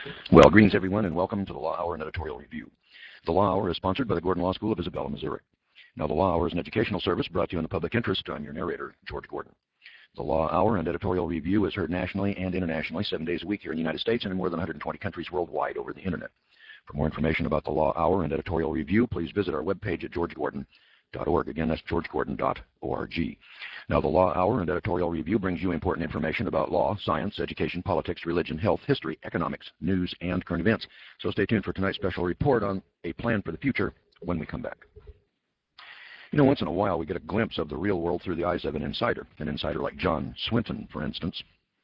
Well, greetings everyone, and welcome to the Law Hour and Editorial Review. The Law Hour is sponsored by the Gordon Law School of Isabella, Missouri. Now, the Law Hour is an educational service brought to you in the public interest. I'm your narrator, George Gordon. The Law Hour and Editorial Review is heard nationally and internationally 7 days a week here in the United States and in more than 120 countries worldwide over the internet. For more information about the Law Hour and Editorial Review, please visit our webpage at georgegordon.org. Again, that's georgegordon.org. Now, the Law Hour and Editorial Review brings you important information about law, science, education, politics, religion, health, history, economics, news, and current events. So stay tuned for tonight's special report on a plan for the future when we come back. You know, once in a while we get a glimpse of the real world through the eyes of an insider like John Swinton, for instance.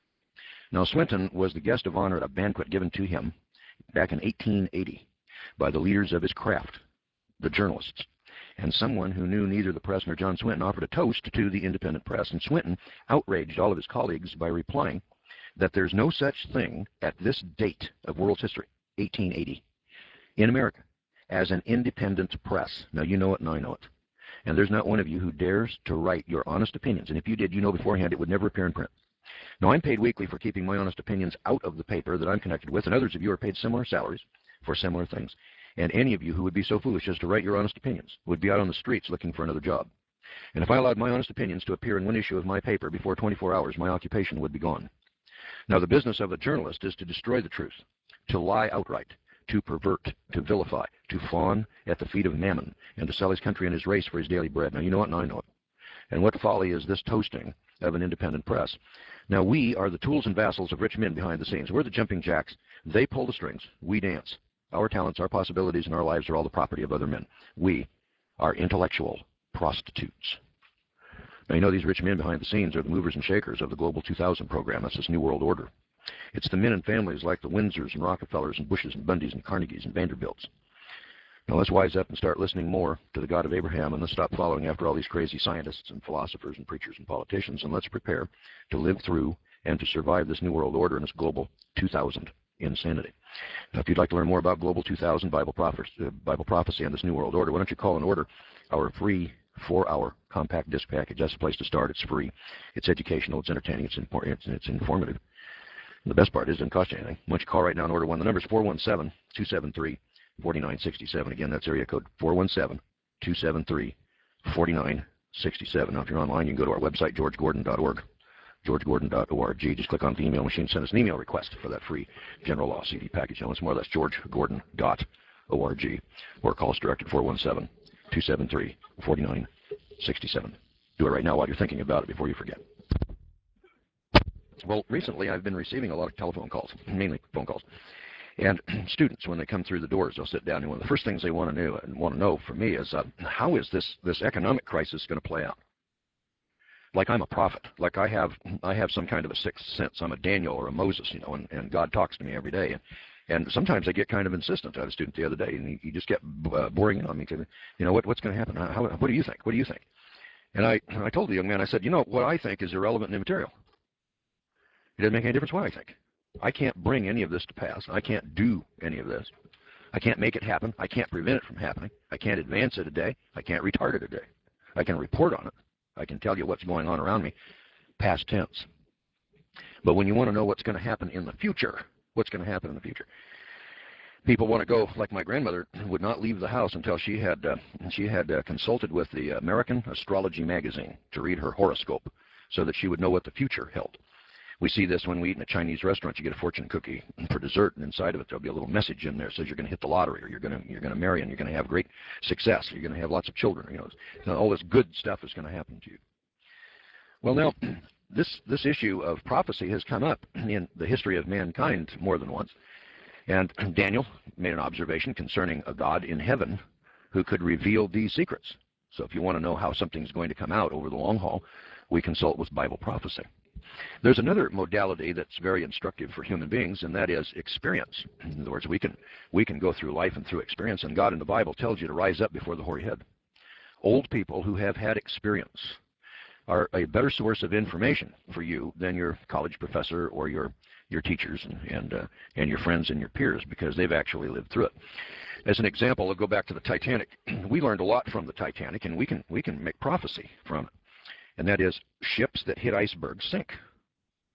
Now, Swinton was the guest of honor at a banquet given to him back in 1880 by the leaders of his craft, the journalists. And someone who knew neither the press nor John Swinton offered a toast to the independent press. And Swinton outraged all of his colleagues by replying that there's no such thing at this date of world's history, 1880, in America, as an independent press. Now, you know it and I know it. And there's not one of you who dares to write your honest opinions. And if you did, you know beforehand it would never appear in print. Now, I'm paid weekly for keeping my honest opinions out of the paper that I'm connected with, and others of you are paid similar salaries for similar things. And any of you who would be so foolish as to write your honest opinions would be out on the streets looking for another job. And if I allowed my honest opinions to appear in one issue of my paper before 24 hours, my occupation would be gone. Now, the business of a journalist is to destroy the truth, to lie outright, to pervert, to vilify, to fawn at the feet of mammon, and to sell his country and his race for his daily bread. Now, you know it and I know it. And what folly is this toasting of an independent press? Now, we are the tools and vassals of rich men behind the scenes. We're the jumping jacks. They pull the strings. We dance. Our talents, our possibilities, and our lives are all the property of other men. We are intellectual prostitutes. Now, you know these rich men behind the scenes are the movers and shakers of the Global 2000 program. That's this New World Order. It's the men and families like the Windsors and Rockefellers and Bushes and Bundys and Carnegies and Vanderbilts. Now, let's wise up and start listening more to the God of Abraham, and let's stop following after all these crazy scientists and philosophers and preachers and politicians, and let's prepare to live through and to survive this New World Order and this Global 2000 insanity. Now, if you'd like to learn more about Global 2000, Bible prophecy, and this New World Order, why don't you call and order our free 4-hour compact disc package? That's the place to start. It's free. It's educational. It's entertaining. It's informative. And the best part is it doesn't cost you anything. Why don't you call right now and order one? The number is 417-273-4967. Again, that's area code 417-273-4967. Now, if you're online, you can go to our website, georgegordon.org. georgegordon.org. Just click on the email machine, send us an email request for that free General Law CD package. Now, once more, that's georgegordon.org. Or call us direct at 417-273-4967. Do it right now while you're thinking about it before you forget. Well, recently I've been receiving a lot of telephone calls, mainly phone calls. And students, when they come through the doors, they'll sit down, and one of the first things they want to know from me is, how is this economic crisis going to play out? Like I'm a prophet, like I have some kind of a sixth sense. I'm a Daniel or a Moses, you know, and God talks to me every day. And sometimes I get kind of insistent. I had a student the other day, and he just kept boring in on me. You know, what's going to happen? What do you think? What do you think? And I told the young man, I said, you know, what I think is irrelevant and immaterial. It doesn't make any difference what I think. I can't bring any of this to pass. I can't do any of this. I can't make it happen. I can't prevent it from happening. I can't advance it a day. I can't retard it a day. I can report on it. I can tell you what's going on around me, past tense. But when you want to know what's going to happen in the future, people want to go, like my grandmother would not leave the house until she had consulted with the American Astrology magazine to read her horoscope so that she would know what the future held. We see this when we eat in a Chinese restaurant. You get a fortune cookie for dessert, and inside of it there'll be a little message in there that says you're going to hit the lottery, or you're going to marry, and you're going to have great success, or you're going to have lots of children. You know, all this good stuff is going to happen to you. Well, now this issue of prophecy has come up in the history of mankind more than once, and Daniel made an observation concerning a God in heaven who could reveal these secrets. So if you want to know how something's going to come out over the long haul, we consult with Bible prophecy. There's another modality that's very instructive for human beings, and that is experience. In other words, we can go through life and through experience, and God in the Bible tells you to rise up before the hoary head. Old people who have had experience are a better source of information for you than your college professor or your teachers and your friends and your peers, because they've actually lived through it. As an example, I'll go back to the Titanic. We learned a lot from the Titanic, and we can make prophecy from it. And that is, ships that hit icebergs sink.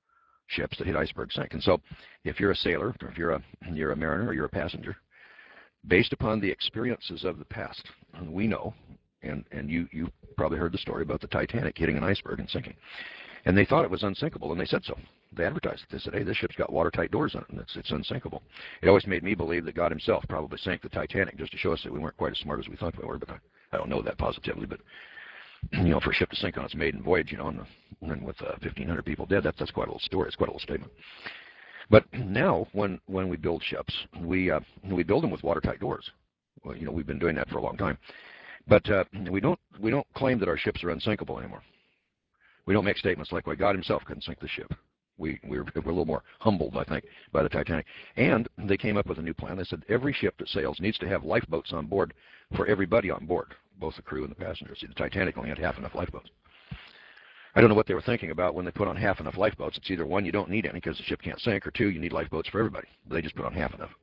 ships that hit icebergs sink. And so if you're a sailor, or if you're a mariner, or you're a passenger, based upon the experiences of the past, we know, and you probably heard the story about the Titanic hitting an iceberg and sinking. And they thought it was unsinkable, and they said so. They advertised it. They said, hey, this ship's got watertight doors on it, and it's unsinkable. It always made me believe that God himself probably sank the Titanic just to show us that we weren't quite as smart as we thought we were, but I don't know that positively. But, for a ship to sink on its maiden voyage, and with 1,500 people dead, that's quite a little story. It's quite a little statement. But now, when we build ships, we build them with watertight doors. Well, we've been doing that for a long time. But we don't claim that our ships are unsinkable anymore. We don't make statements like, well, God himself couldn't sink the ship. We're a little more humbled, I think, by the Titanic. And they came up with a new plan. They said every ship that sails needs to have lifeboats on board for everybody on board, both the crew and the passengers. See, the Titanic only had half enough lifeboats. I don't know what they were thinking about when they put on half enough lifeboats. It's either one, you don't need any because the ship can't sink, or two, you need lifeboats for everybody. They just put on half enough.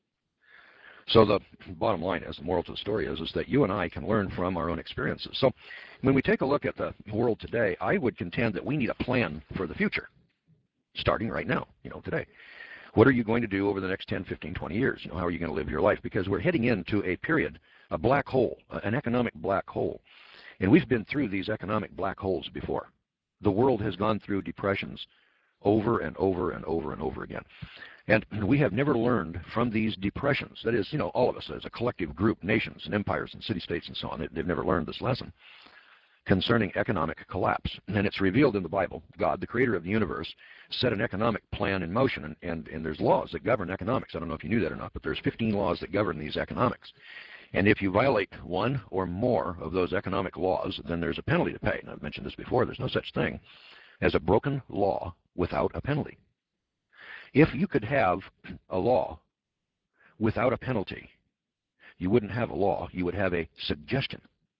So the bottom line is, the moral to the story is that you and I can learn from our own experiences. So when we take a look at the world today, I would contend that we need a plan for the future, starting right now, today. What are you going to do over the next 10, 15, 20 years? How are you going to live your life? Because we're heading into a period, a black hole, an economic black hole. And we've been through these economic black holes before. The world has gone through depressions over and over and over and over again. And we have never learned from these depressions. That is, all of us as a collective group, nations and empires and city-states and so on, they've never learned this lesson concerning economic collapse. And it's revealed in the Bible. God, the creator of the universe, set an economic plan in motion, and there's laws that govern economics. I don't know if you knew that or not, but there's 15 laws that govern these economics. And if you violate one or more of those economic laws, then there's a penalty to pay. And I've mentioned this before. There's no such thing as a broken law without a penalty. If you could have a law without a penalty, you wouldn't have a law. You would have a suggestion.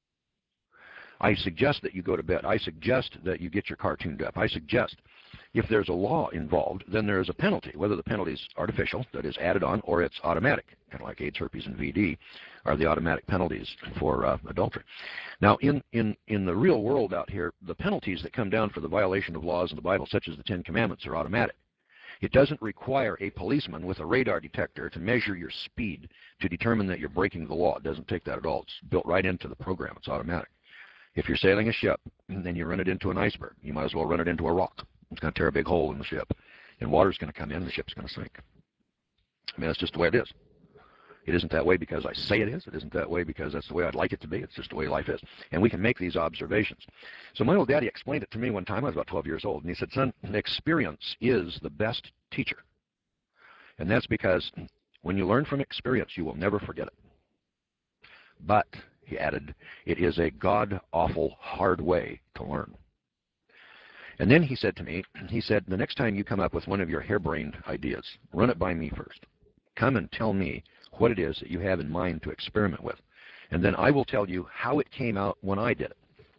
I suggest that you go to bed. I suggest that you get your car tuned up. I suggest if there's a law involved, then there is a penalty, whether the penalty is artificial, that is added on, or it's automatic, kind of like AIDS, herpes, and VD are the automatic penalties for adultery. Now, in the real world out here, the penalties that come down for the violation of laws in the Bible, such as the Ten Commandments, are automatic. It doesn't require a policeman with a radar detector to measure your speed to determine that you're breaking the law. It doesn't take that at all. It's built right into the program. It's automatic. If you're sailing a ship and then you run it into an iceberg, you might as well run it into a rock. It's going to tear a big hole in the ship, and water's going to come in, and the ship's going to sink. I mean, that's just the way it is. It isn't that way because I say it is. It isn't that way because that's the way I'd like it to be. It's just the way life is. And we can make these observations. So my old daddy explained it to me one time. I was about 12 years old. And he said, son, experience is the best teacher. And that's because when you learn from experience, you will never forget it. But, he added, it is a god-awful hard way to learn. And then he said to me, the next time you come up with one of your harebrained ideas, run it by me first. Come and tell me what it is that you have in mind to experiment with. And then I will tell you how it came out when I did it.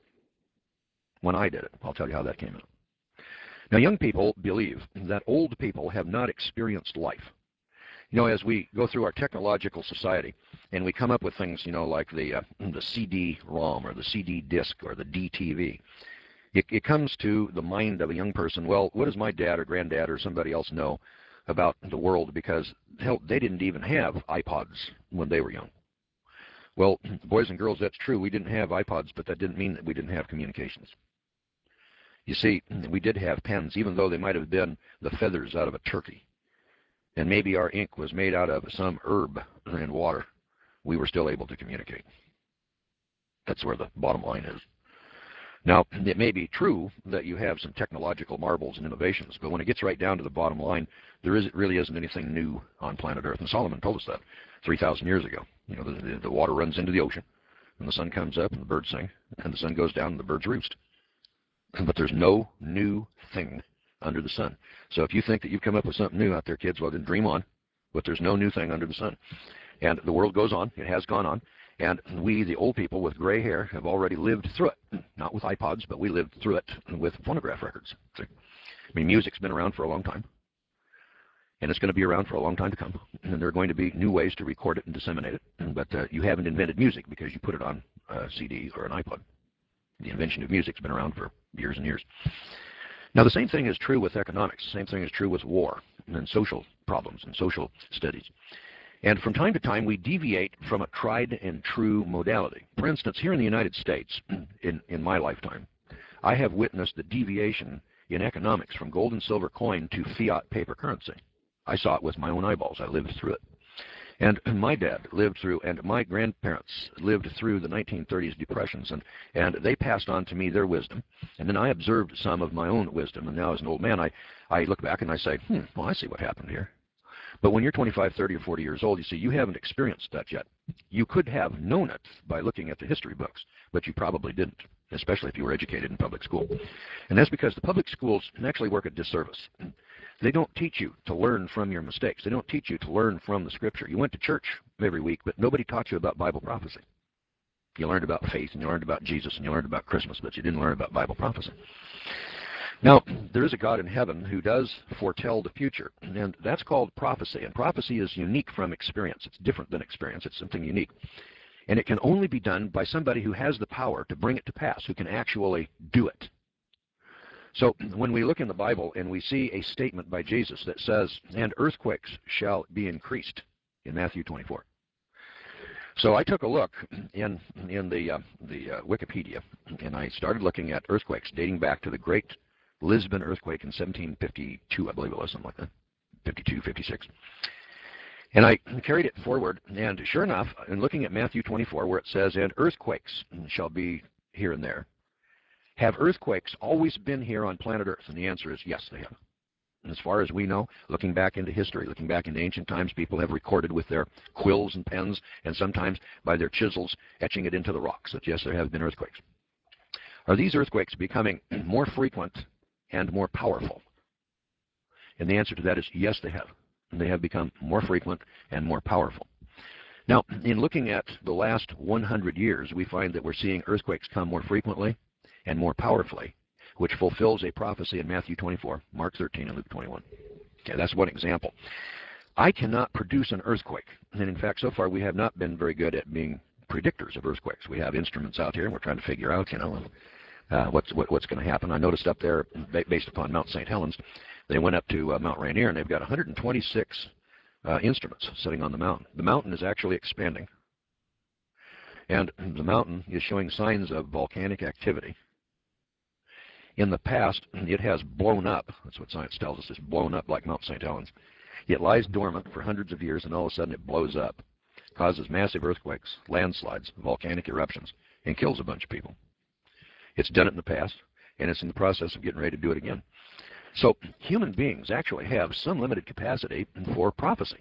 When I did it, I'll tell you how that came out. Now, young people believe that old people have not experienced life. As we go through our technological society and we come up with things, like the CD-ROM or the CD disc or the DTV, it comes to the mind of a young person, well, what does my dad or granddad or somebody else know about the world? Because, hell, they didn't even have iPods when they were young. Well, boys and girls, that's true. We didn't have iPods, but that didn't mean that we didn't have communications. You see, we did have pens, even though they might have been the feathers out of a turkey. And maybe our ink was made out of some herb and water. We were still able to communicate. That's where the bottom line is. Now, it may be true that you have some technological marvels and innovations, but when it gets right down to the bottom line, really isn't anything new on planet Earth. And Solomon told us that 3,000 years ago. The water runs into the ocean, and the sun comes up, and the birds sing, and the sun goes down, and the birds roost. But there's no new thing under the sun. So if you think that you've come up with something new out there, kids, well, then dream on. But there's no new thing under the sun. And the world goes on. It has gone on. And we, the old people with gray hair, have already lived through it. Not with iPods, but we lived through it with phonograph records. See? I mean, music's been around for a long time. And it's going to be around for a long time to come. And there are going to be new ways to record it and disseminate it. But you haven't invented music because you put it on a CD or an iPod. The invention of music's been around for years and years. Now, the same thing is true with economics. The same thing is true with war and social problems and social studies. And from time to time, we deviate from a tried and true modality. For instance, here in the United States, in my lifetime, I have witnessed the deviation in economics from gold and silver coin to fiat paper currency. I saw it with my own eyeballs. I lived through it. And my dad lived through, and my grandparents lived through the 1930s depressions, and they passed on to me their wisdom. And then I observed some of my own wisdom, and now as an old man, I look back and I say, well, I see what happened here. But when you're 25, 30, or 40 years old, you see, you haven't experienced that yet. You could have known it by looking at the history books, but you probably didn't, especially if you were educated in public school. And that's because the public schools actually work a disservice. They don't teach you to learn from your mistakes. They don't teach you to learn from the Scripture. You went to church every week, but nobody taught you about Bible prophecy. You learned about faith, and you learned about Jesus, and you learned about Christmas, but you didn't learn about Bible prophecy. Now, there is a God in heaven who does foretell the future, and that's called prophecy. And prophecy is unique from experience. It's different than experience. It's something unique. And it can only be done by somebody who has the power to bring it to pass, who can actually do it. So when we look in the Bible and we see a statement by Jesus that says, and earthquakes shall be increased, in Matthew 24. So I took a look in the Wikipedia, and I started looking at earthquakes dating back to the Great Lisbon earthquake in 1752, I believe it was, something like that, 52, 56. And I carried it forward, and sure enough, in looking at Matthew 24, where it says, and earthquakes shall be here and there, have earthquakes always been here on planet Earth? And the answer is yes, they have. And as far as we know, looking back into history, looking back into ancient times, people have recorded with their quills and pens, and sometimes by their chisels, etching it into the rocks, that yes, there have been earthquakes. Are these earthquakes becoming more frequent and more powerful? And the answer to that is yes, they have. And they have become more frequent and more powerful. Now, in looking at the last 100 years, we find that we're seeing earthquakes come more frequently and more powerfully, which fulfills a prophecy in Matthew 24, Mark 13, and Luke 21. Okay, that's one example. I cannot produce an earthquake. And in fact, so far we have not been very good at being predictors of earthquakes. We have instruments out here, and we're trying to figure out, what's going to happen. I noticed up there, based upon Mount St. Helens, they went up to Mount Rainier, and they've got 126 instruments sitting on the mountain. The mountain is actually expanding, and the mountain is showing signs of volcanic activity. In the past, it has blown up. That's what science tells us. It's blown up like Mount St. Helens. It lies dormant for hundreds of years, and all of a sudden it blows up, causes massive earthquakes, landslides, volcanic eruptions, and kills a bunch of people. It's done it in the past, and it's in the process of getting ready to do it again. So human beings actually have some limited capacity for prophecy.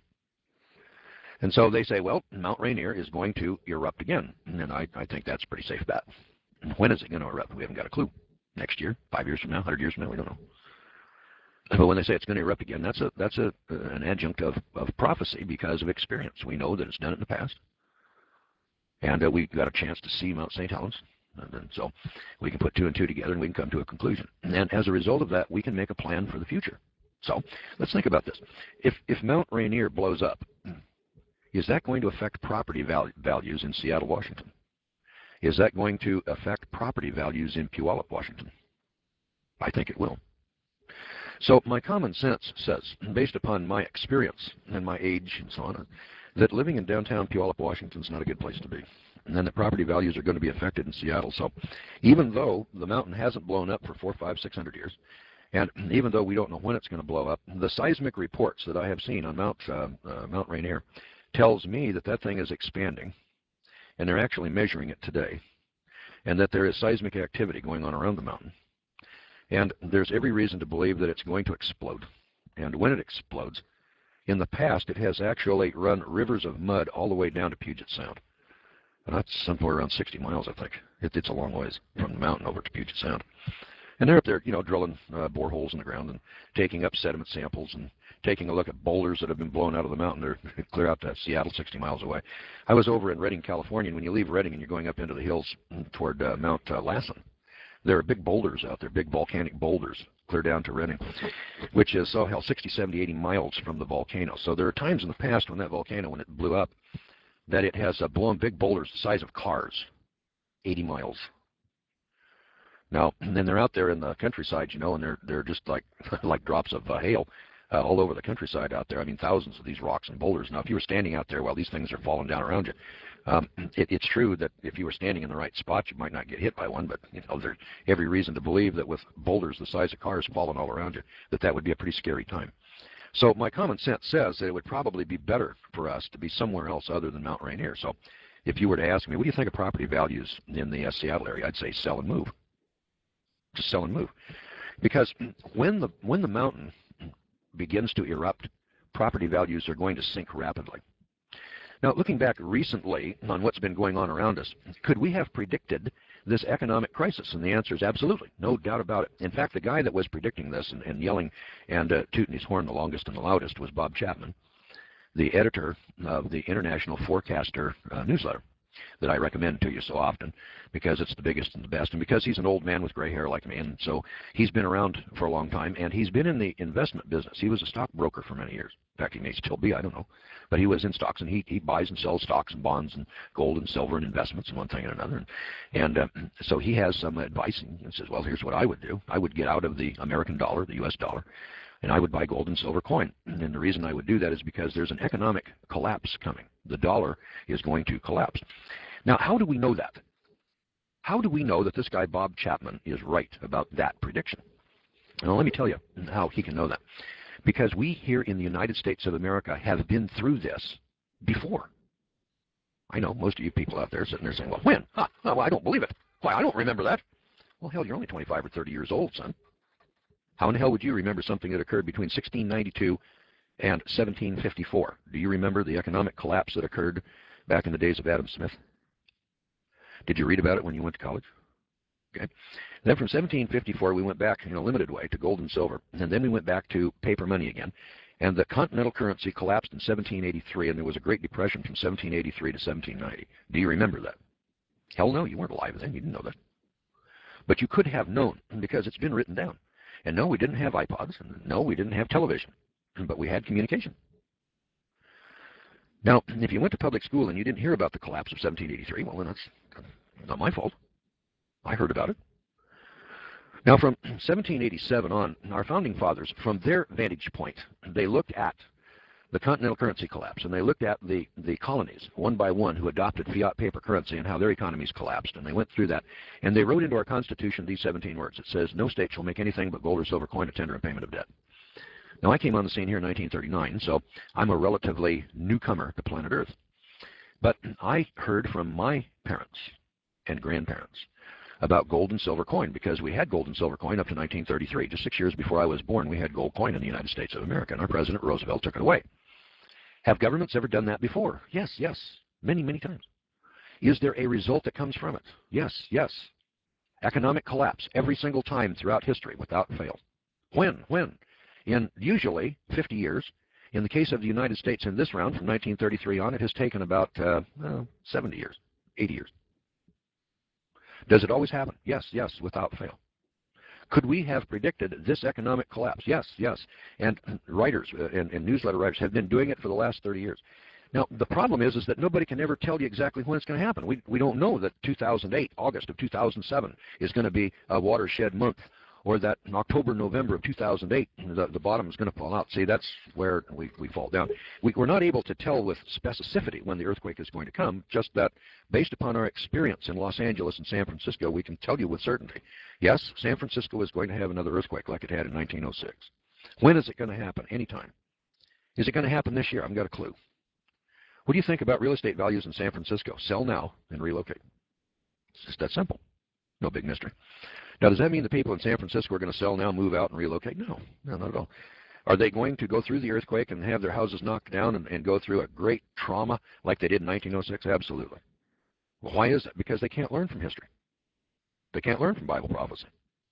And so they say, well, Mount Rainier is going to erupt again. And I think that's a pretty safe bet. When is it going to erupt? We haven't got a clue. Next year, 5 years from now, 100 years from now, we don't know. But when they say it's going to erupt again, that's an adjunct of prophecy because of experience. We know that it's done it in the past. And we got a chance to see Mount St. Helens. And so we can put two and two together and we can come to a conclusion. And as a result of that, we can make a plan for the future. So let's think about this. If Mount Rainier blows up, is that going to affect property values in Seattle, Washington? Is that going to affect property values in Puyallup, Washington? I think it will. So my common sense says, based upon my experience and my age and so on, that living in downtown Puyallup, Washington is not a good place to be. And then the property values are going to be affected in Seattle. So even though the mountain hasn't blown up for 400, 500, 600 years, and even though we don't know when it's going to blow up, the seismic reports that I have seen on Mount Rainier tells me that that thing is expanding, and they're actually measuring it today, and that there is seismic activity going on around the mountain. And there's every reason to believe that it's going to explode. And when it explodes, in the past it has actually run rivers of mud all the way down to Puget Sound. And that's somewhere around 60 miles, I think. It's a long ways from the mountain over to Puget Sound. And they're up there, drilling boreholes in the ground and taking up sediment samples and taking a look at boulders that have been blown out of the mountain. They're clear out to Seattle, 60 miles away. I was over in Redding, California, and when you leave Redding and you're going up into the hills toward Mount Lassen, there are big boulders out there, big volcanic boulders, clear down to Redding, which is, 60, 70, 80 miles from the volcano. So there are times in the past when that volcano, when it blew up, that it has blown big boulders the size of cars, 80 miles. Now, and then they're out there in the countryside, you know, and they're just like like drops of hail all over the countryside out there. I mean, thousands of these rocks and boulders. Now, if you were standing out there while these things are falling down around you, it's true that if you were standing in the right spot, you might not get hit by one. But you know, there's every reason to believe that with boulders the size of cars falling all around you, that would be a pretty scary time. So my common sense says that it would probably be better for us to be somewhere else other than Mount Rainier. So if you were to ask me, what do you think of property values in the Seattle area, I'd say sell and move. Just sell and move. Because when the mountain begins to erupt, property values are going to sink rapidly. Now, looking back recently on what's been going on around us, could we have predicted this economic crisis? And the answer is absolutely, no doubt about it. In fact, the guy that was predicting this and yelling and tooting his horn the longest and the loudest was Bob Chapman, the editor of the International Forecaster newsletter that I recommend to you so often because it's the biggest and the best, and because he's an old man with gray hair like me, and so he's been around for a long time, and he's been in the investment business. He was a stockbroker for many years. In fact, he may still be, I don't know. But he was in stocks, and he buys and sells stocks and bonds and gold and silver and investments and one thing and another. And so he has some advice, and says, well, here's what I would do. I would get out of the American dollar, the U.S. dollar, and I would buy gold and silver coin. And the reason I would do that is because there's an economic collapse coming. The dollar is going to collapse. Now, how do we know that? How do we know that this guy Bob Chapman is right about that prediction? Well, let me tell you how he can know that. Because we here in the United States of America have been through this before. I know most of you people out there sitting there saying, well, when? Huh, well, I don't believe it. Why, I don't remember that. Well, hell, you're only 25 or 30 years old, son. How in the hell would you remember something that occurred between 1692 and 1754? Do you remember the economic collapse that occurred back in the days of Adam Smith? Did you read about it when you went to college? Okay. Then from 1754, we went back in a limited way to gold and silver, and then we went back to paper money again. And the continental currency collapsed in 1783, and there was a Great Depression from 1783 to 1790. Do you remember that? Hell no, you weren't alive then. You didn't know that. But you could have known, because it's been written down. And no, we didn't have iPods, and no, we didn't have television, but we had communication. Now, if you went to public school and you didn't hear about the collapse of 1783, well, then that's not my fault. I heard about it. Now, from 1787 on, our founding fathers, from their vantage point, they looked at the continental currency collapse, and they looked at the colonies, one by one, who adopted fiat paper currency and how their economies collapsed, and they went through that. And they wrote into our Constitution these 17 words. It says, no state shall make anything but gold or silver coin a tender in payment of debt. Now, I came on the scene here in 1939, so I'm a relatively newcomer to planet Earth. But I heard from my parents and grandparents about gold and silver coin, because we had gold and silver coin up to 1933. Just 6 years before I was born, we had gold coin in the United States of America, and our President Roosevelt took it away. Have governments ever done that before? Yes, yes, many, many times. Is there a result that comes from it? Yes, yes. Economic collapse every single time throughout history without fail. When? In usually 50 years. In the case of the United States in this round, from 1933 on, it has taken about 70 years, 80 years. Does it always happen? Yes, yes, without fail. Could we have predicted this economic collapse? Yes, yes. And writers and newsletter writers have been doing it for the last 30 years. Now, the problem is that nobody can ever tell you exactly when it's going to happen. We don't know that 2008, August of 2007, is going to be a watershed month, or that in October, November of 2008, the bottom is going to fall out. See, that's where we fall down. We're not able to tell with specificity when the earthquake is going to come, just that based upon our experience in Los Angeles and San Francisco, we can tell you with certainty. Yes, San Francisco is going to have another earthquake like it had in 1906. When is it going to happen? Anytime. Is it going to happen this year? I haven't got a clue. What do you think about real estate values in San Francisco? Sell now and relocate. It's just that simple. No big mystery. Now, does that mean the people in San Francisco are going to sell now, move out, and relocate? No, not at all. Are they going to go through the earthquake and have their houses knocked down and go through a great trauma like they did in 1906? Absolutely. Well, why is that? Because they can't learn from history. They can't learn from Bible prophecy.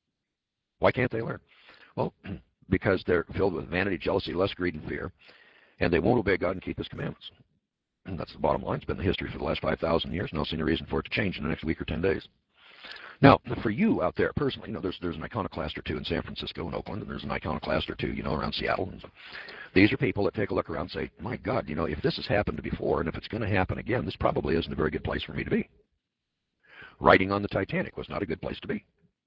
Why can't they learn? Well, because they're filled with vanity, jealousy, lust, greed, and fear, and they won't obey God and keep His commandments. And that's the bottom line. It's been the history for the last 5,000 years. No any reason for it to change in the next week or 10 days. Now, for you out there personally, there's an iconoclast or two in San Francisco and Oakland, and there's an iconoclast or two, around Seattle. And so these are people that take a look around and say, my God, if this has happened before, and if it's going to happen again, this probably isn't a very good place for me to be. Riding on the Titanic was not a good place to be.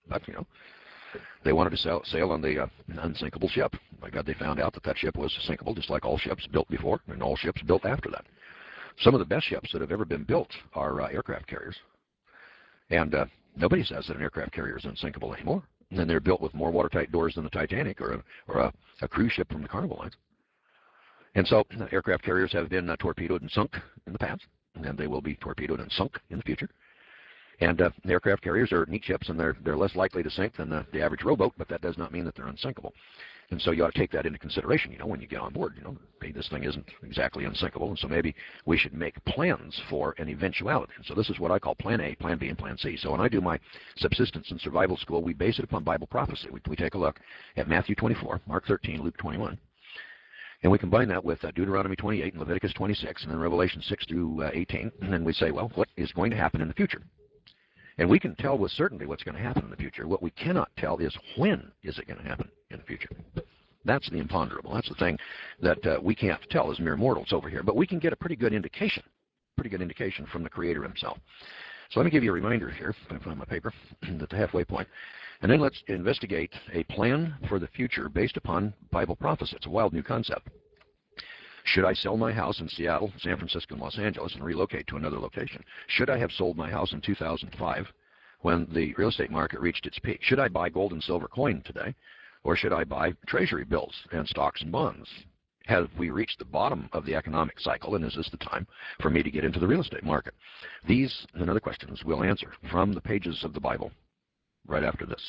But, they wanted to sail on the unsinkable ship. By God, they found out that that ship was sinkable, just like all ships built before and all ships built after that. Some of the best ships that have ever been built are aircraft carriers. And nobody says that an aircraft carrier is unsinkable anymore. And they're built with more watertight doors than the Titanic or a cruise ship from the Carnival Lines. And so aircraft carriers have been torpedoed and sunk in the past, and they will be torpedoed and sunk in the future. And aircraft carriers are neat ships, and they're less likely to sink than the average rowboat, but that does not mean that they're unsinkable. And so you ought to take that into consideration, when you get on board. Hey, this thing isn't exactly unsinkable, and so maybe we should make plans for an eventuality. And so this is what I call Plan A, Plan B, and Plan C. So when I do my subsistence and survival school, we base it upon Bible prophecy. We take a look at Matthew 24, Mark 13, Luke 21. And we combine that with Deuteronomy 28 and Leviticus 26, and then Revelation 6 through 18. And then we say, well, what is going to happen in the future? And we can tell with certainty what's going to happen in the future. What we cannot tell is when is it going to happen in the future. That's the imponderable. That's the thing that we can't tell as mere mortals over here. But we can get a pretty good indication from the Creator himself. So let me give you a reminder here, if I can find my paper, at the halfway point. And then let's investigate a plan for the future based upon Bible prophecy. It's a wild new concept. Should I sell my house in Seattle, San Francisco, and Los Angeles and relocate to another location? Should I have sold my house in 2005 when the real estate market reached its peak? Should I buy gold and silver coin today, or should I buy treasury bills and stocks and bonds? Have we reached the bottom of the economic cycle, and is this the time for me to get into the real estate market? These and other questions we'll answer from the pages of the Bible right after this.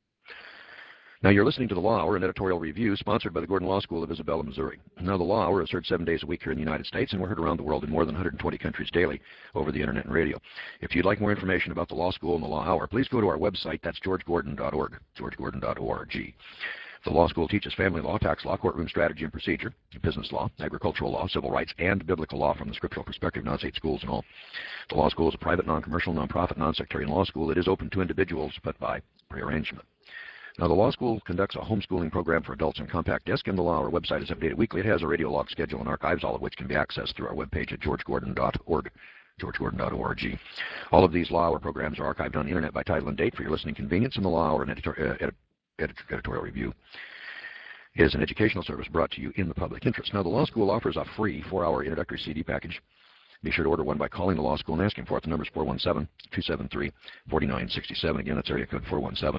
Now, you're listening to the Law Hour, an editorial review sponsored by the Gordon Law School of Isabella, Missouri. Now, the Law Hour is heard 7 days a week here in the United States, and we're heard around the world in more than 120 countries daily over the Internet and radio. If you'd like more information about the Law School and the Law Hour, please go to our website. That's georgegordon.org, georgegordon.org. The Law School teaches family law, tax law, courtroom strategy and procedure, business law, agricultural law, civil rights, and biblical law from the scriptural perspective, non-state schools and all. The Law School is a private, non-commercial, non-profit, non-sectarian law school. It is open to individuals, but by prearrangement. Now, the Law School conducts a homeschooling program for adults on compact disc, and the Law Hour website is updated weekly. It has a radio log schedule and archives, all of which can be accessed through our webpage at georgegordon.org, georgegordon.org. All of these Law Hour programs are archived on the Internet by title and date for your listening convenience, and the Law Hour and editorial review is an educational service brought to you in the public interest. Now, the Law School offers a free 4-hour introductory CD package. Be sure to order one by calling the Law School and asking for it. The number is 417-273-4967. Again, that's area code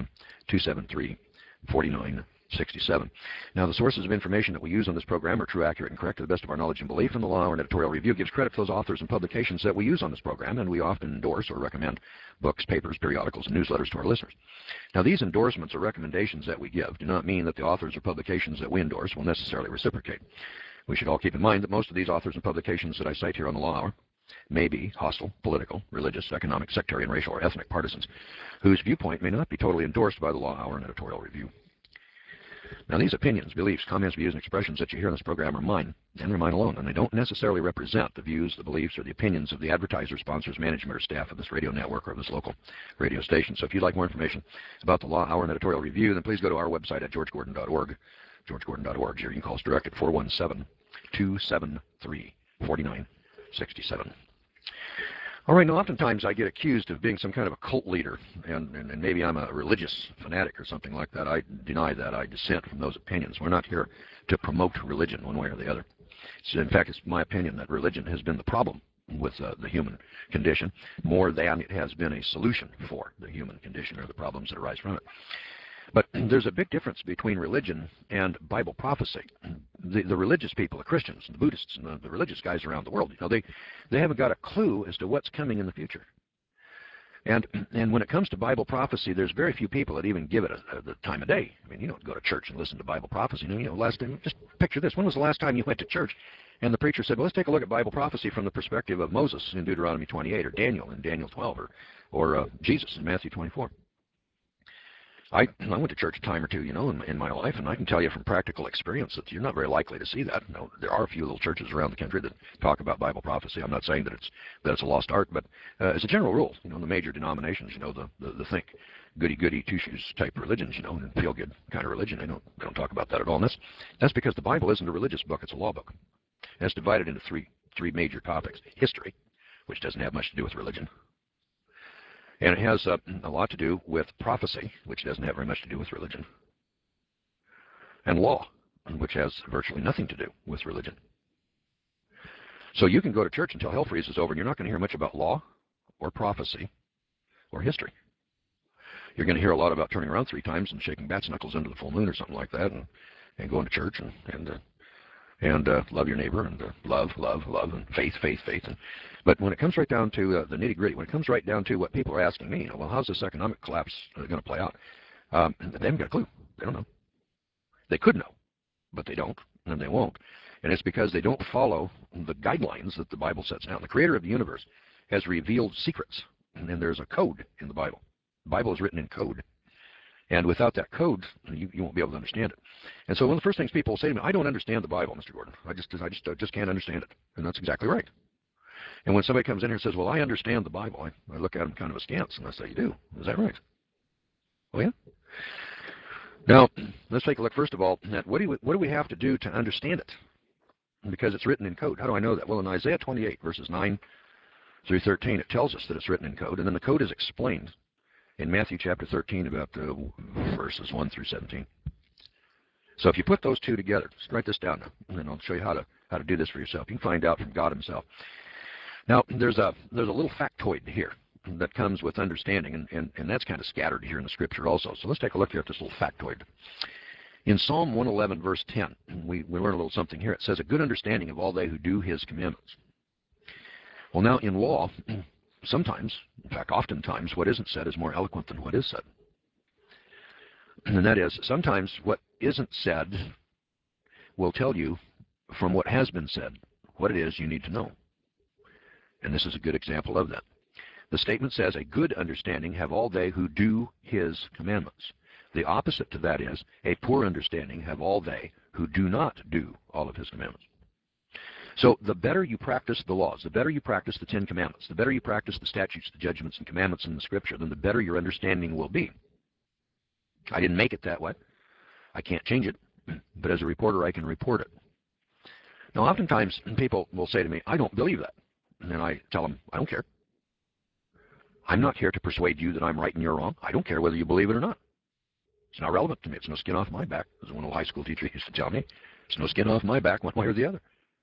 417-273-4967. Now, the sources of information that we use on this program are true, accurate, and correct to the best of our knowledge and belief, and the Law Hour and editorial review gives credit to those authors and publications that we use on this program, and we often endorse or recommend books, papers, periodicals, and newsletters to our listeners. Now, these endorsements or recommendations that we give do not mean that the authors or publications that we endorse will necessarily reciprocate. We should all keep in mind that most of these authors and publications that I cite here on the Law Hour may be hostile, political, religious, economic, sectarian, racial, or ethnic partisans, whose viewpoint may not be totally endorsed by the Law Hour and editorial review. Now, these opinions, beliefs, comments, views, and expressions that you hear in this program are mine, and they're mine alone, and they don't necessarily represent the views, the beliefs, or the opinions of the advertisers, sponsors, management, or staff of this radio network or of this local radio station. So if you'd like more information about the Law Hour and editorial review, then please go to our website at georgegordon.org, georgegordon.org. Here you can call us direct at 417-273-4967. All right, now oftentimes I get accused of being some kind of a cult leader, and maybe I'm a religious fanatic or something like that. I deny that. I dissent from those opinions. We're not here to promote religion one way or the other. In fact, it's my opinion that religion has been the problem with the human condition more than it has been a solution for the human condition or the problems that arise from it. But there's a big difference between religion and Bible prophecy. The religious people, the Christians, the Buddhists, and the religious guys around the world, they haven't got a clue as to what's coming in the future. And when it comes to Bible prophecy, there's very few people that even give it the time of day. I mean, you don't go to church and listen to Bible prophecy. Last time, just picture this. When was the last time you went to church and the preacher said, well, let's take a look at Bible prophecy from the perspective of Moses in Deuteronomy 28, or Daniel in Daniel 12, or Jesus in Matthew 24? I went to church a time or two, in my life, and I can tell you from practical experience that you're not very likely to see that. There are a few little churches around the country that talk about Bible prophecy. I'm not saying that it's a lost art, but as a general rule, the major denominations, the think goody-goody two-shoes type religions, and feel-good kind of religion, they don't talk about that at all. And that's because the Bible isn't a religious book; it's a law book. And it's divided into three major topics: history, which doesn't have much to do with religion, And it has a lot to do with prophecy, which doesn't have very much to do with religion, and law, which has virtually nothing to do with religion. So you can go to church until hell freezes over, and you're not going to hear much about law or prophecy or history. You're going to hear a lot about turning around 3 times and shaking bats' knuckles under the full moon or something like that, and going to church and love your neighbor, and love, and faith. But when it comes right down to the nitty-gritty, when it comes right down to what people are asking me, well, how's this economic collapse going to play out? They haven't got a clue. They don't know. They could know, but they don't, and they won't. And it's because they don't follow the guidelines that the Bible sets down. The creator of the universe has revealed secrets, and there's a code in the Bible. The Bible is written in code. And without that code, you won't be able to understand it. And so one of the first things people say to me, I don't understand the Bible, Mr. Gordon. I just can't understand it. And that's exactly right. And when somebody comes in here and says, well, I understand the Bible, I look at them kind of askance, and I say, you do? Is that right? Oh, yeah? Now, let's take a look, first of all, at what do we have to do to understand it? Because it's written in code. How do I know that? Well, in Isaiah 28, verses 9 through 13, it tells us that it's written in code, and then the code is explained in Matthew chapter 13 about verses 1 through 17. So if you put those two together, just write this down, and then I'll show you how to do this for yourself. You can find out from God himself. Now, there's a little factoid here that comes with understanding, and that's kind of scattered here in the scripture also. So let's take a look here at this little factoid. In Psalm 111, verse 10, we learn a little something here. It says, a good understanding of all they who do his commandments. Well, now, in law, sometimes, in fact, oftentimes, what isn't said is more eloquent than what is said. And that is, sometimes what isn't said will tell you from what has been said what it is you need to know. And this is a good example of that. The statement says, a good understanding have all they who do his commandments. The opposite to that is, a poor understanding have all they who do not do all of his commandments. So the better you practice the laws, the better you practice the 10 Commandments, the better you practice the statutes, the judgments, and commandments in the Scripture, then the better your understanding will be. I didn't make it that way. I can't change it. But as a reporter, I can report it. Now, oftentimes, people will say to me, I don't believe that. And I tell them, I don't care. I'm not here to persuade you that I'm right and you're wrong. I don't care whether you believe it or not. It's not relevant to me. It's no skin off my back, as one old high school teacher used to tell me. It's no skin off my back one way or the other.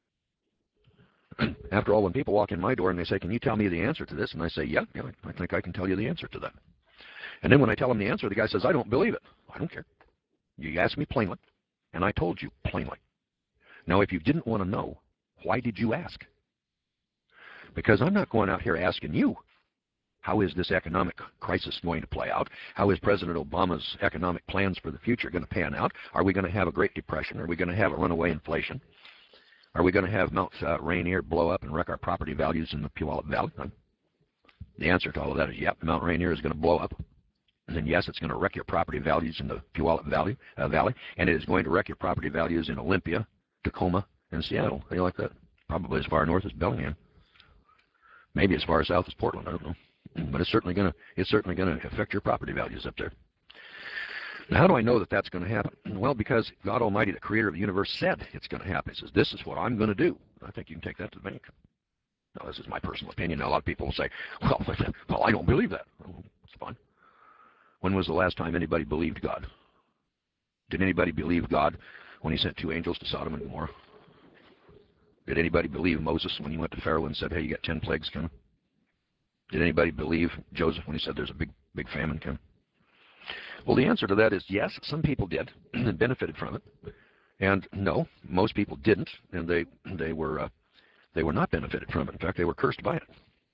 After all, when people walk in my door and they say, can you tell me the answer to this? And I say, yeah, I think I can tell you the answer to that. And then when I tell him the answer, the guy says, I don't believe it. I don't care. You asked me plainly, and I told you plainly. Now, if you didn't want to know, why did you ask? Because I'm not going out here asking you, how is this economic crisis going to play out? How is President Obama's economic plans for the future going to pan out? Are we going to have a Great Depression? Are we going to have a runaway inflation? Are we going to have Mount Rainier blow up and wreck our property values in the Puyallup Valley? The answer to all of that is, yep, Mount Rainier is going to blow up. And then, yes, it's going to wreck your property values in the Puyallup Valley, and it is going to wreck your property values in Olympia, Tacoma, and Seattle. How do you like that? Probably as far north as Bellingham. Maybe as far south as Portland. I don't know. But it's certainly going to affect your property values up there. Now, how do I know that that's going to happen? Well, because God Almighty, the creator of the universe, said it's going to happen. He says, this is what I'm going to do. I think you can take that to the bank. Now, this is my personal opinion. Now, a lot of people will say, well, I don't believe that. Well, it's fine. When was the last time anybody believed God? Did anybody believe God when he sent 2 angels to Sodom and Gomorrah? Did anybody believe Moses when he went to Pharaoh and said, hey, you got 10 plagues coming? Did anybody believe Joseph when he said there's a big famine coming? Well, the answer to that is yes, some people did and benefited from it. And no, most people didn't, and they were not benefited from it. In fact, they were cursed by it.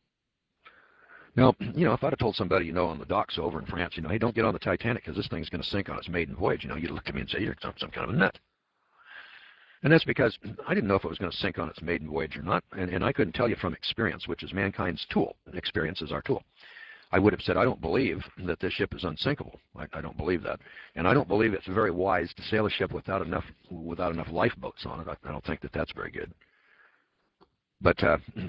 Now, if I'd have told somebody, on the docks over in France, hey, don't get on the Titanic because this thing's going to sink on its maiden voyage, you'd look at me and say, you're some kind of a nut. And that's because I didn't know if it was going to sink on its maiden voyage or not, and I couldn't tell you from experience, which is mankind's tool. Experience is our tool. I would have said, I don't believe that this ship is unsinkable. I don't believe that. And I don't believe it's very wise to sail a ship without enough lifeboats on it. I don't think that that's very good. But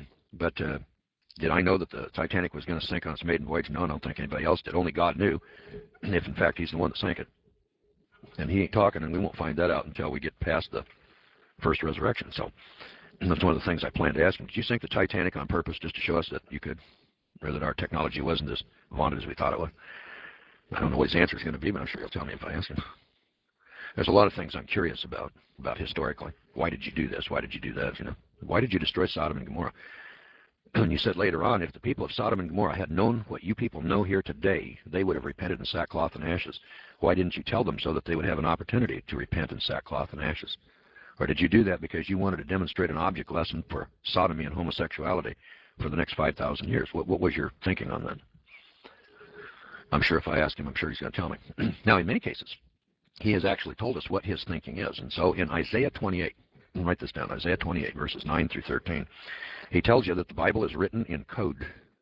did I know that the Titanic was going to sink on its maiden voyage? No, I don't think anybody else did. Only God knew, if in fact he's the one that sank it. And he ain't talking, and we won't find that out until we get past the first resurrection. So that's one of the things I plan to ask him. Did you sink the Titanic on purpose just to show us that you could? or that our technology wasn't as vaunted as we thought it was. I don't know what his answer is going to be, but I'm sure he'll tell me if I ask him. There's a lot of things I'm curious about historically. Why did you do this? Why did you do that? You know, why did you destroy Sodom and Gomorrah? And you said later on, if the people of Sodom and Gomorrah had known what you people know here today, they would have repented in sackcloth and ashes. Why didn't you tell them so that they would have an opportunity to repent in sackcloth and ashes? Or did you do that because you wanted to demonstrate an object lesson for sodomy and homosexuality for the next 5,000 years? What was your thinking on that? I'm sure if I ask him, I'm sure he's going to tell me. Now, in many cases, he has actually told us what his thinking is. And so in Isaiah 28, write this down, Isaiah 28, verses 9 through 13, he tells you that the Bible is written in code,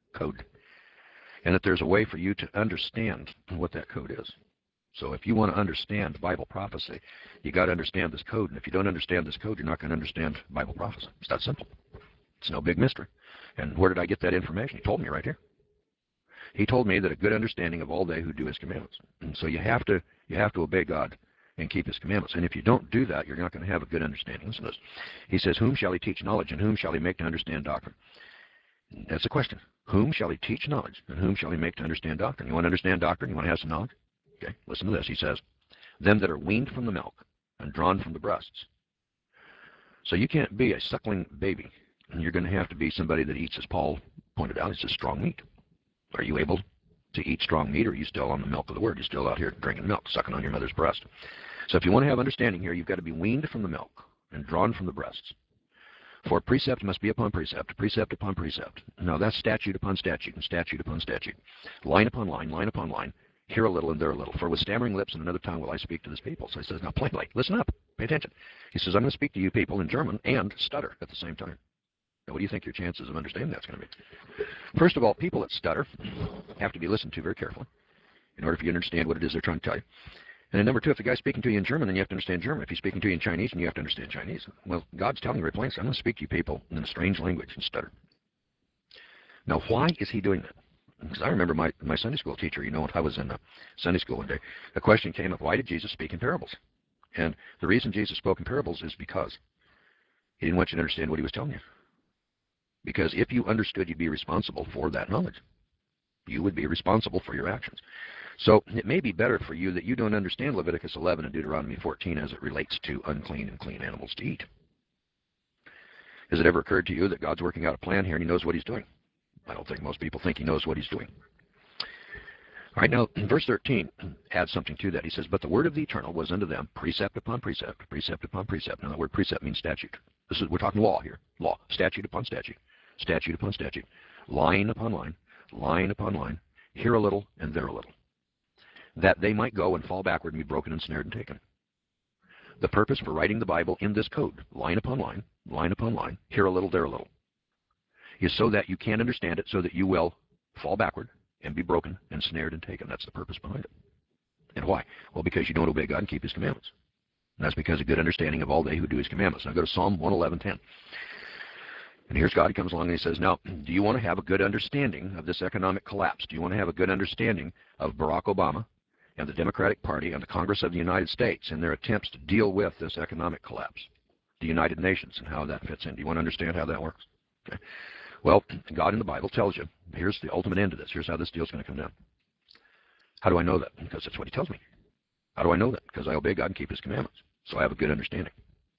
and that there's a way for you to understand what that code is. So if you want to understand Bible prophecy, you got to understand this code. And if you don't understand this code, you're not going to understand Bible prophecy. It's that simple. It's no big mystery. And where did I get that information? He told me right here. He told me that a good understanding of all they who do his commandments. And so you have to obey God and keep his commandments. And if you don't do that, you're not going to have a good understanding. Listen to this. He says, whom shall he teach knowledge, and whom shall he make to understand doctrine? That's the question. Whom shall he teach knowledge, and whom shall he make to understand doctrine? You want to understand doctrine? You want to have some knowledge? Okay, listen to this. He says, them that are weaned from the milk and drawn from the breasts. So you can't be a suckling baby. And you're going to have to be somebody that eats, as Paul pointed out, it's just strong meat. Are you able to eat strong meat, or are you still on the milk of the word? You're still out here drinking milk, sucking on your mother's breast. So if you want to have understanding here, you've got to be weaned from the milk and drawn from the breasts. For precept must be upon precept, precept upon precept. Now that's statute upon statute, and statute upon statute. Line upon line, line upon line. Here a little and there a little. For with stammering lips and another tongue will I speak to this people. So he says, now plainly, listen up, pay attention. He says, I'm going to speak to you people in German and stutter at the same time. Now, what do you think your chances of understanding that's going to be? First of all, people that stutter have to be listened to very carefully in order for you to understand what it is they're trying to tell you. And then number two, if the guy's speaking to you in German, then you have to understand German. If he's speaking to you in Chinese, then you have to understand Chinese. Well, God's telling you very plainly, I'm going to speak to you people in a strange language and stutter. Now, why is he doing that? Because I remember my Sunday school teacher, you know, when I was in Sunday school one day, the question came up, why did Jesus speak in parables? And the reason Jesus spoke in parables is because he didn't want you to understand what he was telling you. Because if you understood, you'd be responsible for that knowledge. You would be responsible for your actions. So it may be better for you that you don't understand Leviticus 11 and Deuteronomy 14 as it relates to unclean and clean animals to eat. Has it ever occurred to you that God's working out a plan here and he knows what he's doing? I don't think most people think he knows what he's doing. All right, now, verse 13 adds something to that. He says, but the word of the eternal was unto them precept upon precept, precept upon precept. Now, the word precept means statute. We're talking law here. Law. Statute upon statute. Statute upon statute. Line upon line. Line upon line. Here a little and there a little. That they might go and fall backward and be broken and snared and taken. The purpose for writing the Bible in this code, line upon line, line upon line, here a little, there a little, is so that you can understand it, so that you will fall backward and be broken and snared and taken. That's the purpose behind it. And why? Well, because you don't obey God and keep his commandments. And that's because of good understanding of all they who do his commandments. Now go to Psalm 111:10. And here's God. He comes along and he says, now, do you want to have a good understanding of this economic collapse? Do you want to have a good understanding of Barack Obama and the Democratic Party and the Congress of the United States and their attempts to deal with this economic collapse? The United Nations and how that fits in. Do you want to understand how that works? Okay. Well, God in the Bible tells you, here's the ultimate end of this. Here's how this deal's going to come down. How do I know that? Because that's what he tells me. How do I know that? Because I obey God and keep his commandments. So I have a good understanding.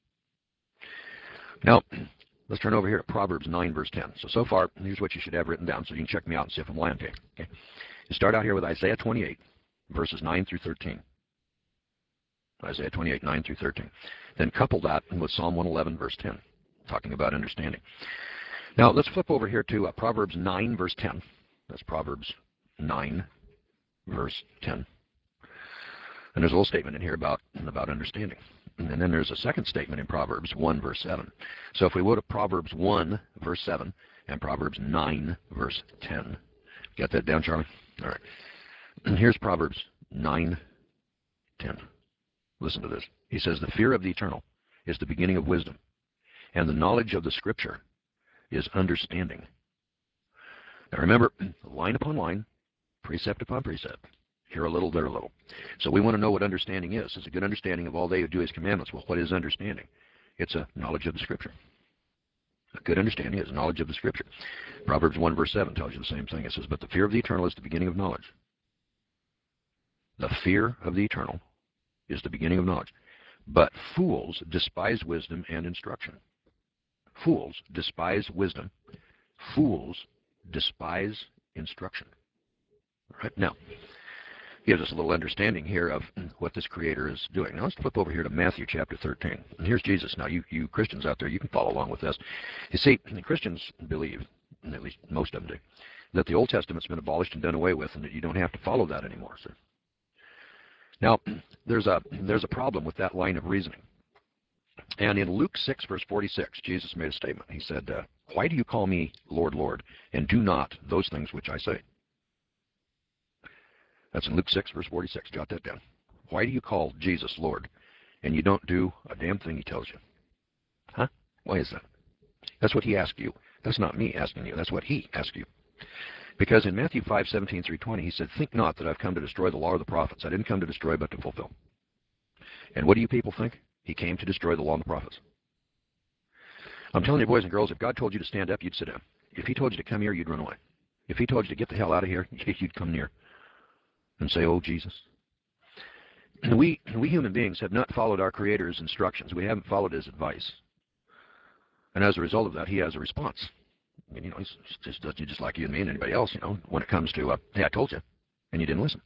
Now, let's turn over here to Proverbs 9, verse 10. So far, here's what you should have written down so you can check me out and see if I'm lying to you. Okay? You start out here with Isaiah 28, verses 9 through 13. Isaiah 28, 9 through 13. Then couple that with Psalm 111, verse 10, talking about understanding. Now, let's flip over here to Proverbs 9, verse 10. That's Proverbs 9, verse 10. And there's a little statement in here about understanding. And then there's a second statement in Proverbs 1, verse 7. So if we go to Proverbs 1, verse 7, and Proverbs 9, verse 10. Got that down, Charlie? All right. And here's Proverbs 9, 10. Listen to this. He says, the fear of the eternal is the beginning of wisdom, and the knowledge of the Scripture is understanding. Now remember, line upon line, precept upon precept. Here a little, there a little. So we want to know what understanding is. It's a good understanding of all they who do his commandments. Well, what is understanding? It's a knowledge of the Scripture. A Good understanding is knowledge of the Scripture. Proverbs 1 verse 7 tells you the same thing. It says, but the fear of the eternal is the beginning of knowledge. The fear of the eternal is the beginning of knowledge. But fools despise wisdom and instruction. Fools despise wisdom. Fools despise instruction. All right? Now, gives us a little understanding here of what this Creator is doing. Now let's flip over here to Matthew chapter 13. And here's Jesus. Now you Christians out there, you can follow along with this. You see, the Christians believe, and at least most of them do, that the Old Testament's been abolished and done away with, and that you don't have to follow that anymore. So, now, there's a problem with that line of reasoning. And in Luke 6 verse 46, Jesus made a statement. He said, why do you call me Lord, Lord, and do not those things which I say? That's in Luke 6 verse 46. Jot that down. Why do you call Jesus Lord, and you don't do a damn thing he tells you? Huh? Why is that? That's what he asked you. That's not me asking you. That's what he asked you. Because in Matthew 5:17 through 20, he said, think not that I've come to destroy the law or the prophets. I didn't come to destroy, but to fulfill. And what do you people think? He came to destroy the law and the prophets. I'm telling you, boys and girls, if God told you to stand up, you'd sit down. If he told you to come here, you'd run away. If he told you to get the hell out of here, you'd come near and say, oh, Jesus. And we human beings have not followed our Creator's instructions. We haven't followed his advice. And as a result of that, he has a response. And, he's just like you and me and anybody else, when it comes to, hey, I told you, and you didn't listen.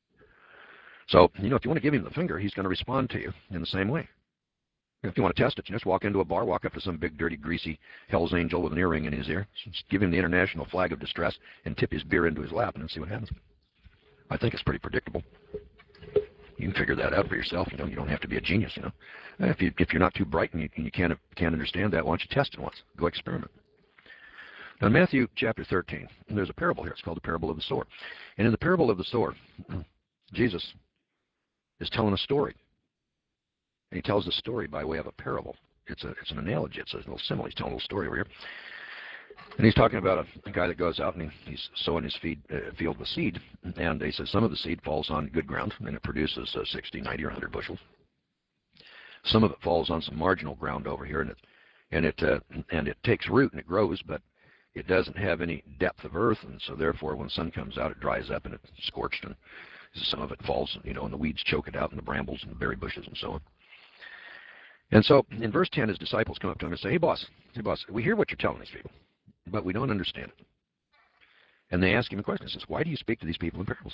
So, if you want to give him the finger, he's going to respond to you in the same way. If you want to test it, just walk into a bar, walk up to some big, dirty, greasy Hell's Angel with an earring in his ear, just give him the international flag of distress, and tip his beer into his lap, and see what happens. I think it's pretty predictable. You can figure that out for yourself. You don't have to be a genius. If you're not too bright and you can't understand that, why don't you test it once? Go experiment. Now, in Matthew chapter 13, there's a parable here. It's called the parable of the sower. And in the parable of the sower, Jesus is telling a story. And he tells the story by way of a parable. It's an analogy. It's a little simile. He's telling a little story over here. And he's talking about a guy that goes out and he's sowing his field with seed. And he says some of the seed falls on good ground, and it produces 60, 90, or 100 bushels. Some of it falls on some marginal ground over here, and it takes root and it grows, but it doesn't have any depth of earth, and so therefore when the sun comes out, it dries up and it's scorched, and some of it falls, and the weeds choke it out, and the brambles and the berry bushes and so on. And so in verse 10, his disciples come up to him and say, hey boss, we hear what you're telling these people, but we don't understand it. And they ask him a question. He says, why do you speak to these people in parables?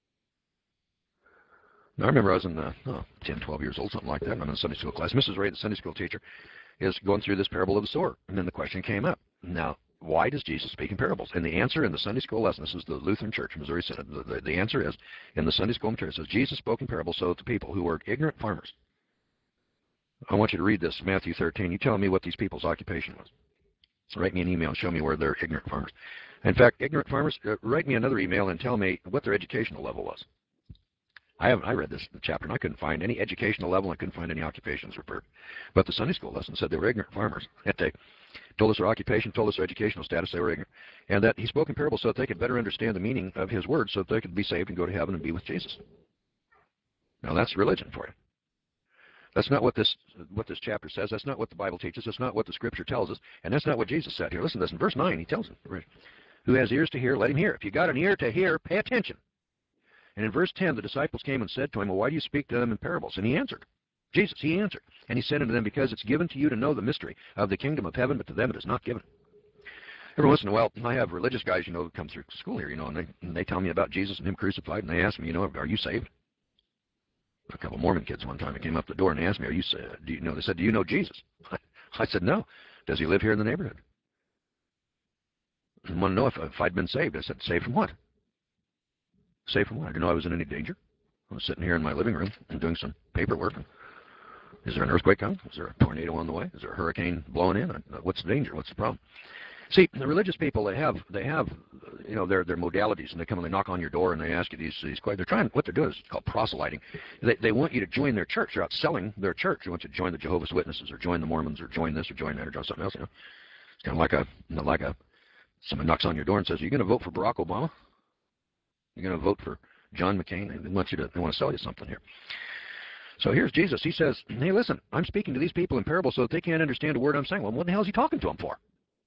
Now, I remember I was in 10, 12 years old, something like that. I'm in a Sunday school class. Mrs. Ray, the Sunday school teacher, is going through this parable of the sower. And then the question came up. Now, why does Jesus speak in parables? And the answer in the Sunday school lesson, this is the Lutheran Church in Missouri Synod, the answer is, in the Sunday school material, it says, Jesus spoke in parables so that the people who were ignorant farmers. I want you to read this, Matthew 13. You tell me what these people's occupation was. Write me an email and show me where they're ignorant farmers. In fact, ignorant farmers, write me another email and tell me what their educational level was. I read this chapter and I couldn't find any educational level. I couldn't find any occupations referred. But the Sunday school lesson said they were ignorant farmers. And they told us their occupation, told us their educational status, they were ignorant. And that he spoke in parables so that they could better understand the meaning of his words so that they could be saved and go to heaven and be with Jesus. Now that's religion for you. That's not what this chapter says. That's not what the Bible teaches. That's not what the Scripture tells us. And that's not what Jesus said here. Listen to this. In verse 9, he tells them, who has ears to hear, let him hear. If you got an ear to hear, pay attention. And in verse 10, the disciples came and said to him, well, why do you speak to them in parables? And he answered. Jesus, he answered. And he said unto them, because it's given to you to know the mystery of the kingdom of heaven, but to them it is not given. Every once in a while, I have religious guys, that come through school here, and they tell me about Jesus and him crucified, and they ask me, are you saved? A couple Mormon kids one time came up the door and they asked me, are you saved? They said, do you know Jesus? I said, no. Does he live here in the neighborhood? I want to know if I'd been saved. I said, saved from what? Saved from what? I didn't know I was in any danger. I was sitting here in my living room and doing some paperwork. Is there an earthquake coming? Is there a tornado on the way? Is there a hurricane blowing in? What's the danger? What's the problem? See, the religious people, they have their modalities, and they come and they knock on your door and they ask you these questions. What they're doing is called proselyting. They want you to join their church. They're out selling their church. They want you to join the Jehovah's Witnesses or join the Mormons or join this or join that or join something else. It's kind of like someone knocks on your door and says, are you going to vote for Barack Obama? You're going to vote for John McCain? They want to sell you something here. So here's Jesus. He says, hey, listen, I'm speaking to these people in parables so that they can't understand a word I'm saying. Well, what the hell is he talking to them for?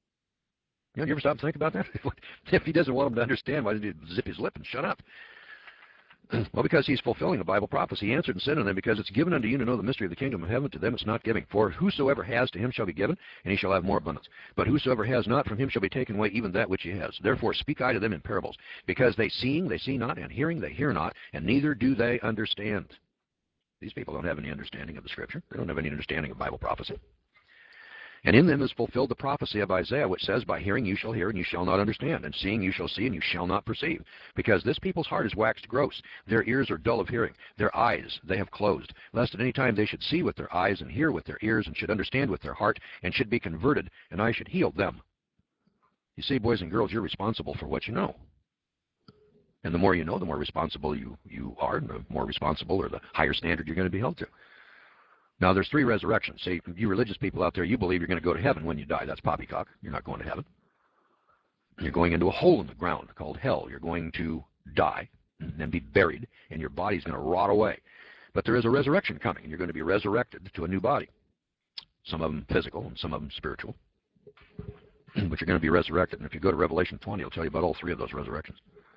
You know, you ever stop and think about that? If he doesn't want them to understand, why doesn't he zip his lip and shut up? Well, because he's fulfilling a Bible prophecy. He answered and said unto them, because it's given unto you to know the mystery of the kingdom of heaven, to them it's not giving. For whosoever has, to him shall be given, and he shall have more abundance. But whosoever has not, from him shall be taken away even that which he has. Therefore speak I to them in parables, because seeing they see not, and hearing they hear not, and neither do they understand. These people don't have any understanding of the Scripture. They don't have any understanding of Bible prophecy. And in them is fulfilled the prophecy of Isaiah, which says, by hearing you shall hear, and you shall not understand, and seeing you shall see, and you shall not perceive. Because this people's heart is waxed gross, their ears are dull of hearing, their eyes they have closed, lest at any time they should see with their eyes, and hear with their ears, and should understand with their heart, and should be converted, and I should heal them. You see, boys and girls, you're responsible for what you know. And the more you know, the more responsible you are, and the more responsible or the higher standard you're going to be held to. Now, there's 3 resurrections. See, you religious people out there, you believe you're going to go to heaven when you die. That's poppycock. You're not going to heaven. You're going into a hole in the ground called hell. You're going to die and then be buried, and your body's going to rot away. But there is a resurrection coming, and you're going to be resurrected to a new body. Some of them physical and some of them spiritual. But you're going to be resurrected. And if you go to Revelation 20, it'll tell you about all 3 of those resurrections.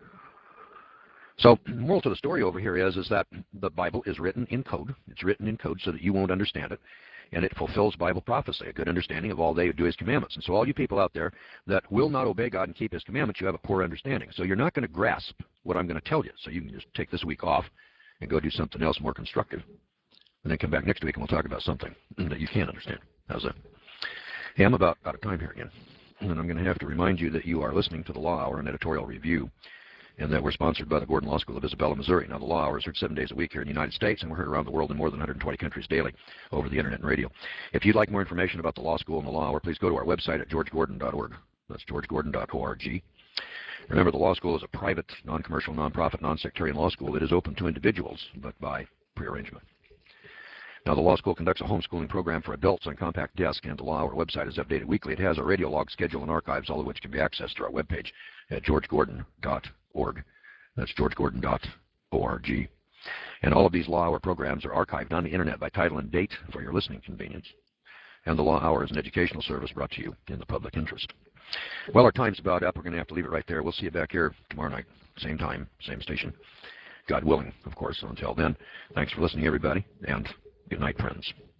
So the moral to the story over here is that the Bible is written in code. It's written in code so that you won't understand it, and it fulfills Bible prophecy, a good understanding of all they do His commandments. And so all you people out there that will not obey God and keep His commandments, you have a poor understanding. So you're not going to grasp what I'm going to tell you. So you can just take this week off and go do something else more constructive, and then come back next week and we'll talk about something that you can understand. How's that? Hey, I'm about out of time here again, and I'm going to have to remind you that you are listening to the Law Hour and Editorial Review, and that we're sponsored by the Gordon Law School of Isabella, Missouri. Now, the Law Hour is heard 7 days a week here in the United States, and we're heard around the world in more than 120 countries daily over the Internet and radio. If you'd like more information about the Law School and the Law Hour, please go to our website at georgegordon.org. That's georgegordon.org. Remember, the Law School is a private, non-commercial, non-profit, non-sectarian law school. It is open to individuals, but by prearrangement. Now, the Law School conducts a homeschooling program for adults on compact disc, and the Law Hour website is updated weekly. It has a radio log schedule and archives, all of which can be accessed through our webpage at georgegordon.org. That's georgegordon.org. And all of these Law Hour programs are archived on the Internet by title and date for your listening convenience. And the Law Hour is an educational service brought to you in the public interest. Well, our time's about up. We're going to have to leave it right there. We'll see you back here tomorrow night, same time, same station. God willing, of course. So until then, thanks for listening, everybody, and good night, friends.